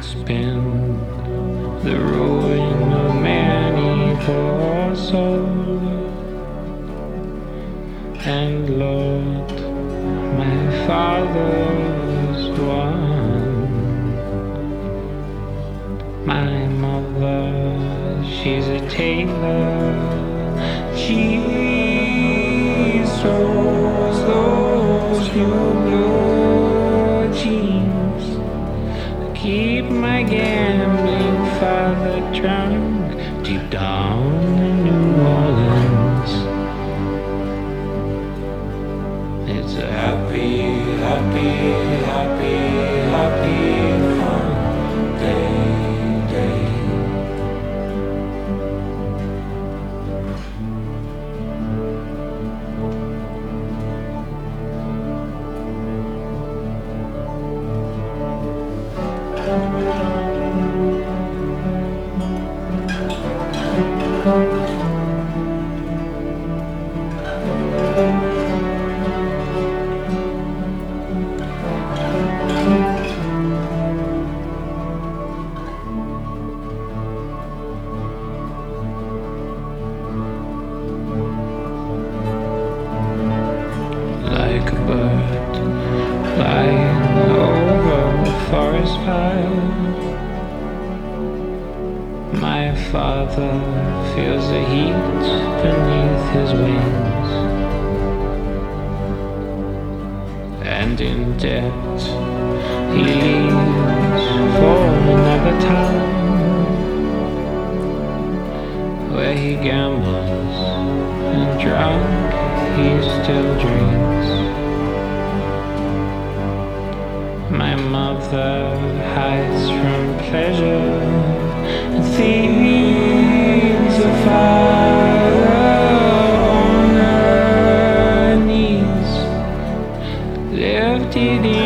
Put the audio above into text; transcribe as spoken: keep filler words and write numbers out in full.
been the ruin of many poor souls. And Lord, my father was one. My mother, she's a tailor. She sews those new blue jeans. Keep my gambling father drunk deep down in New Orleans. It's a happy, happy, happy, happy, fun day, day. Like a bird flying over a forest pile, my father feels the heat beneath his wings, and in debt he leaves for another town, where he gambles and drunk he still drinks. My mother hides from pleasure and feeds the father on her knees, lifted